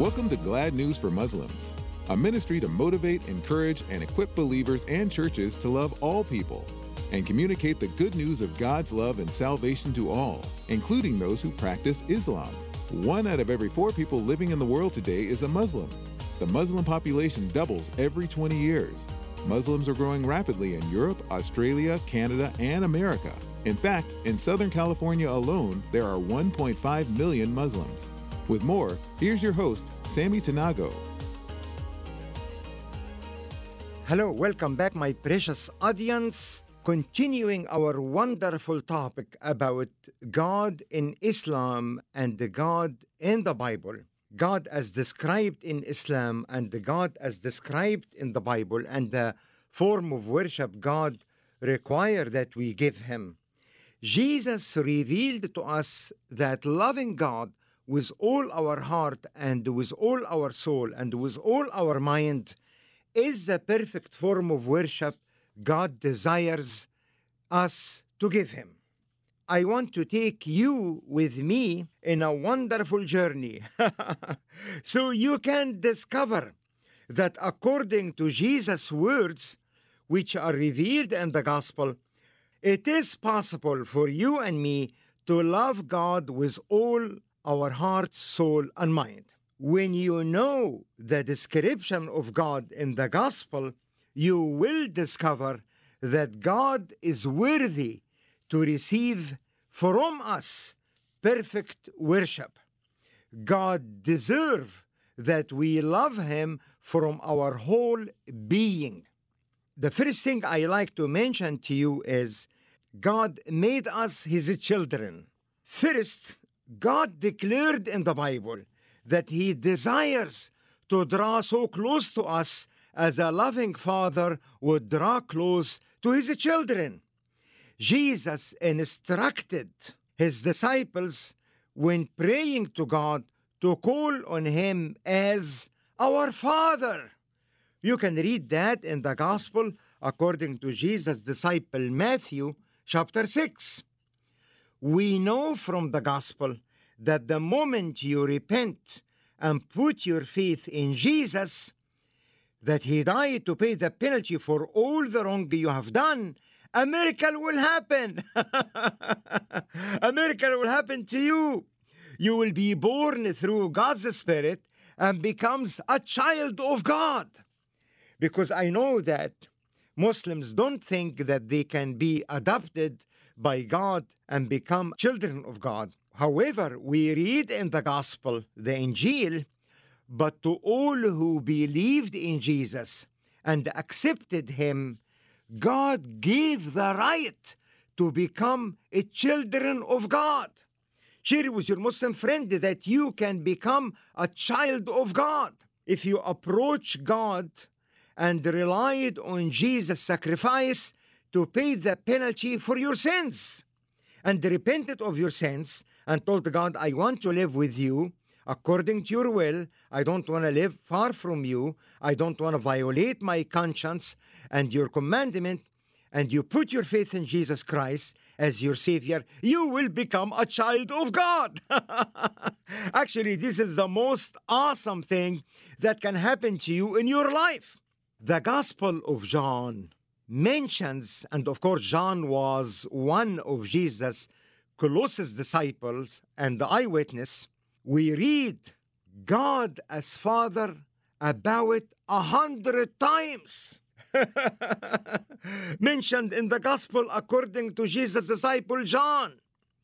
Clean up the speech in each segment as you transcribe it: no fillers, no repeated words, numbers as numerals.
Welcome to Glad News for Muslims, a ministry to motivate, encourage, and equip believers and churches to love all people and communicate the good news of God's love and salvation to all, including those who practice Islam. 1 out of every 4 people living in the world today is a Muslim. The Muslim population doubles every 20 years. Muslims are growing rapidly in Europe, Australia, Canada, and America. In fact, in Southern California alone, there are 1.5 million Muslims. With more, here's your host, Sammy Tanago. Hello, welcome back, my precious audience. Continuing our wonderful topic about God in Islam and the God in the Bible. God as described in Islam and the God as described in the Bible and the form of worship God requires that we give Him. Jesus revealed to us that loving God with all our heart and with all our soul and with all our mind is the perfect form of worship God desires us to give Him. I want to take you with me in a wonderful journey so you can discover that according to Jesus' words, which are revealed in the gospel, it is possible for you and me to love God with all our heart, soul, and mind. When you know the description of God in the gospel, you will discover that God is worthy to receive from us perfect worship. God deserves that we love Him from our whole being. The first thing I like to mention to you is God made us His children. First, God declared in the Bible that He desires to draw so close to us as a loving father would draw close to his children. Jesus instructed His disciples when praying to God to call on Him as our Father. You can read that in the Gospel according to Jesus' disciple Matthew chapter 6. We know from the Gospel that the moment you repent and put your faith in Jesus, that He died to pay the penalty for all the wrong you have done, a miracle will happen. A miracle will happen to you. You will be born through God's Spirit and becomes a child of God. Because I know that Muslims don't think that they can be adopted by God and become children of God. However, we read in the Gospel, the Injil, but to all who believed in Jesus and accepted Him, God gave the right to become a children of God. Share with your Muslim friend that you can become a child of God if you approach God and relied on Jesus' sacrifice to pay the penalty for your sins, and repented of your sins and told God, I want to live with you according to your will. I don't want to live far from you. I don't want to violate my conscience and your commandment. And you put your faith in Jesus Christ as your Savior, you will become a child of God. Actually, this is the most awesome thing that can happen to you in your life. The Gospel of John mentions, and of course John was one of Jesus' closest disciples and the eyewitness, we read God as Father about 100 times. Mentioned in the Gospel according to Jesus' disciple John.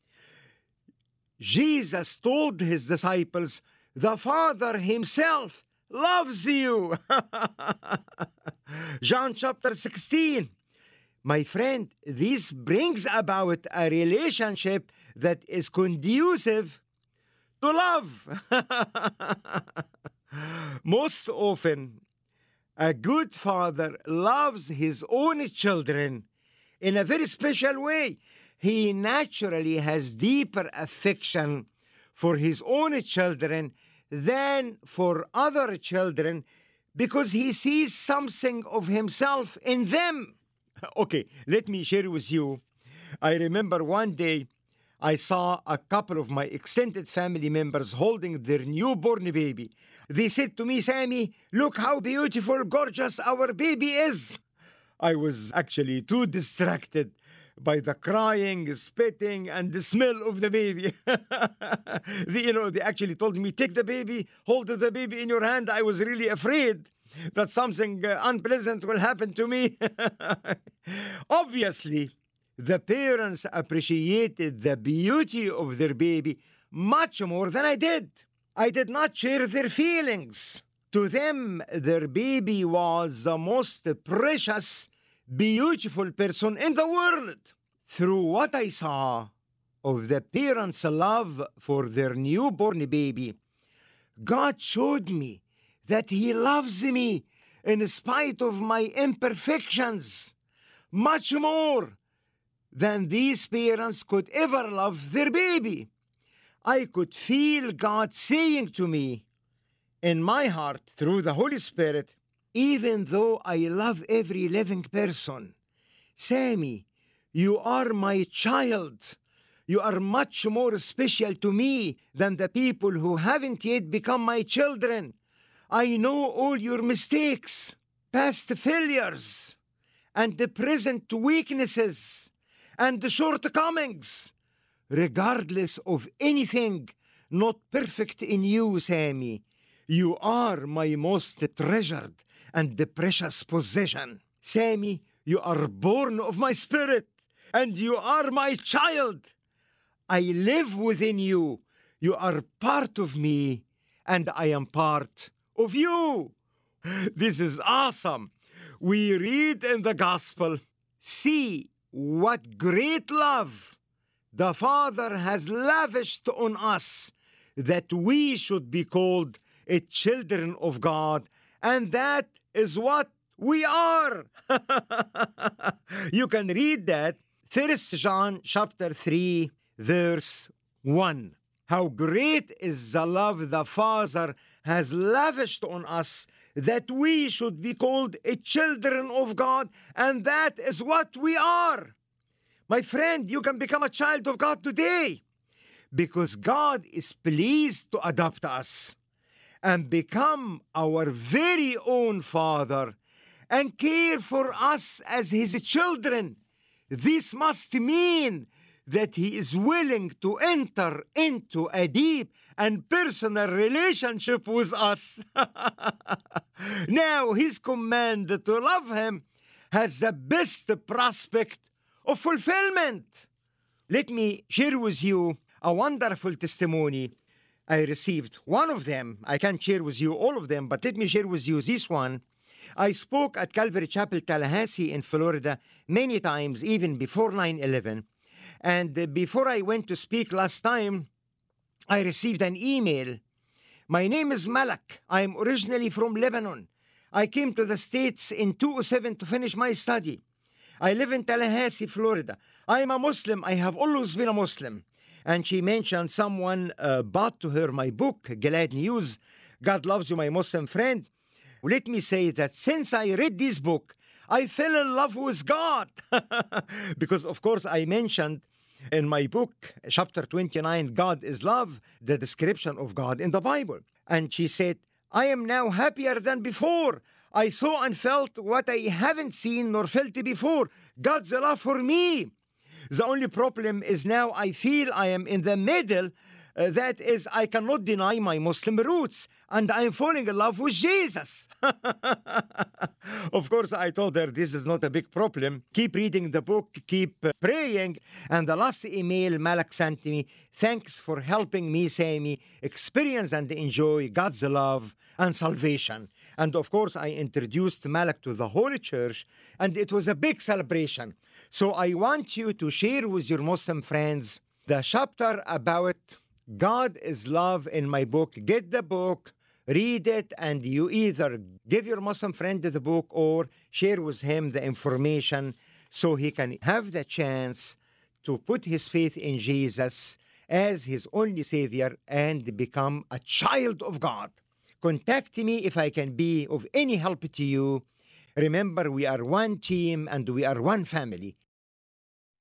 Jesus told His disciples, the Father Himself loves you. John chapter 16. My friend, this brings about a relationship that is conducive to love. Most often, a good father loves his own children in a very special way. He naturally has deeper affection for his own children than for other children because he sees something of himself in them. Okay, let me share with you. I remember one day I saw a couple of my extended family members holding their newborn baby. They said to me, Sammy, look how beautiful, gorgeous our baby is. I was actually too distracted by the crying, spitting, and the smell of the baby. They actually told me, take the baby, hold the baby in your hand. I was really afraid that something unpleasant will happen to me. Obviously, the parents appreciated the beauty of their baby much more than I did. I did not share their feelings. To them, their baby was the most precious, beautiful person in the world. Through what I saw of the parents' love for their newborn baby, God showed me that He loves me in spite of my imperfections, much more than these parents could ever love their baby. I could feel God saying to me in my heart through the Holy Spirit, even though I love every living person, Sammy, you are my child. You are much more special to me than the people who haven't yet become my children. I know all your mistakes, past failures, and the present weaknesses and the shortcomings. Regardless of anything not perfect in you, Sammy, you are my most treasured and precious possession. Sammy, you are born of my spirit, and you are my child. I live within you. You are part of me, and I am part of you. This is awesome. We read in the gospel, see what great love the Father has lavished on us, that we should be called children of God, and that is what we are. You can read that 1 John chapter 3, verse 1. How great is the love the Father has lavished on us, that we should be called children of God, and that is what we are. My friend, you can become a child of God today because God is pleased to adopt us and become our very own Father and care for us as His children. This must mean that He is willing to enter into a deep and personal relationship with us. Now, His command to love Him has the best prospect of fulfillment. Let me share with you a wonderful testimony I received. One of them, I can't share with you all of them, but let me share with you this one. I spoke at Calvary Chapel, Tallahassee in Florida many times, even before 9/11. And before I went to speak last time, I received an email. My name is Malak. I am originally from Lebanon. I came to the States in 2007 to finish my study. I live in Tallahassee, Florida. I am a Muslim. I have always been a Muslim. And she mentioned someone bought to her my book, Glad News, God Loves You, My Muslim Friend. Let me say that since I read this book, I fell in love with God. Because, of course, I mentioned in my book, chapter 29, God is love, the description of God in the Bible. And she said, I am now happier than before. I saw and felt what I haven't seen nor felt before. God's love for me. The only problem is now I feel I am in the middle. That is, I cannot deny my Muslim roots, and I am falling in love with Jesus. Of course, I told her this is not a big problem. Keep reading the book, keep praying. And the last email Malak sent me, thanks for helping me, Sammy, experience and enjoy God's love and salvation. And of course, I introduced Malak to the Holy Church, and it was a big celebration. So I want you to share with your Muslim friends the chapter about God is love in my book. Get the book, read it, and you either give your Muslim friend the book or share with him the information so he can have the chance to put his faith in Jesus as his only Savior and become a child of God. Contact me if I can be of any help to you. Remember, we are one team and we are one family.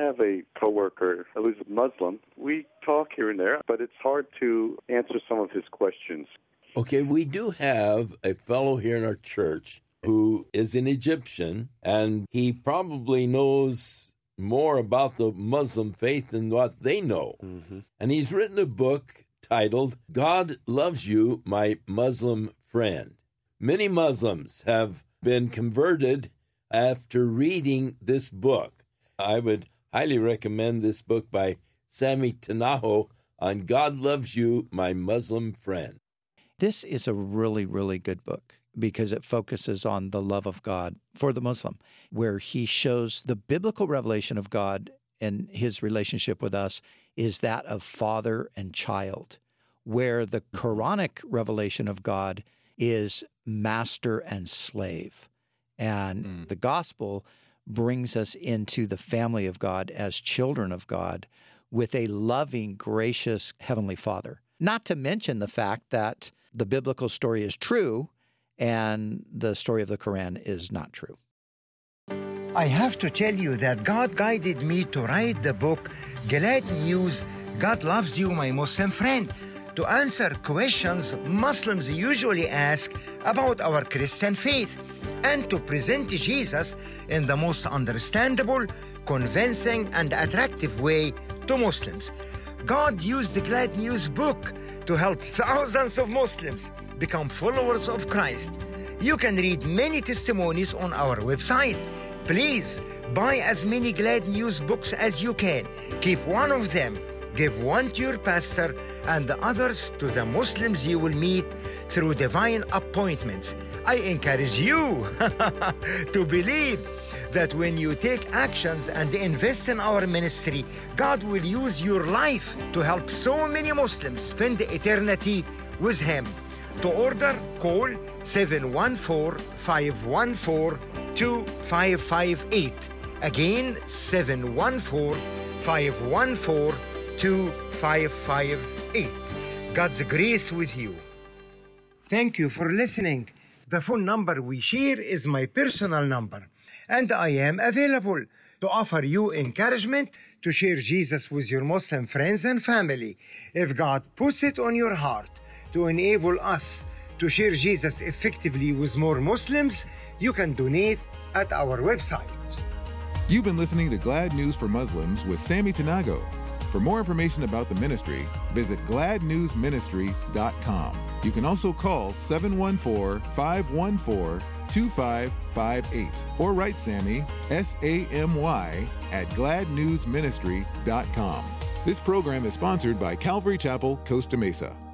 have a coworker who's a Muslim. We talk here and there, but it's hard to answer some of his questions. Okay, we do have a fellow here in our church who is an Egyptian, and he probably knows more about the Muslim faith than what they know. Mm-hmm. And he's written a book titled, God Loves You, My Muslim Friend. Many Muslims have been converted after reading this book. I would highly recommend this book by Sammy Tanaho on God Loves You, My Muslim Friend. This is a really, really good book because it focuses on the love of God for the Muslim, where he shows the biblical revelation of God and his relationship with us is that of father and child, where the Quranic revelation of God is master and slave. And the gospel brings us into the family of God as children of God with a loving, gracious Heavenly Father. Not to mention the fact that the biblical story is true and the story of the Quran is not true. I have to tell you that God guided me to write the book, Glad News, God Loves You, My Muslim Friend, to answer questions Muslims usually ask about our Christian faith and to present Jesus in the most understandable, convincing, and attractive way to Muslims. God used the Glad News book to help thousands of Muslims become followers of Christ. You can read many testimonies on our website. Please buy as many Glad News books as you can. Keep one of them. Give one to your pastor and the others to the Muslims you will meet through divine appointments. I encourage you to believe that when you take actions and invest in our ministry, God will use your life to help so many Muslims spend eternity with Him. To order, call 714-514-2558. Again, 714-514-2558. God's grace with you. Thank you for listening. The phone number we share is my personal number, and I am available to offer you encouragement to share Jesus with your Muslim friends and family. If God puts it on your heart to enable us to share Jesus effectively with more Muslims, you can donate at our website. You've been listening to Glad News for Muslims with Sammy Tanago. For more information about the ministry, visit gladnewsministry.com. You can also call 714-514-2558 or write Sammy, S-A-M-Y, at gladnewsministry.com. This program is sponsored by Calvary Chapel, Costa Mesa.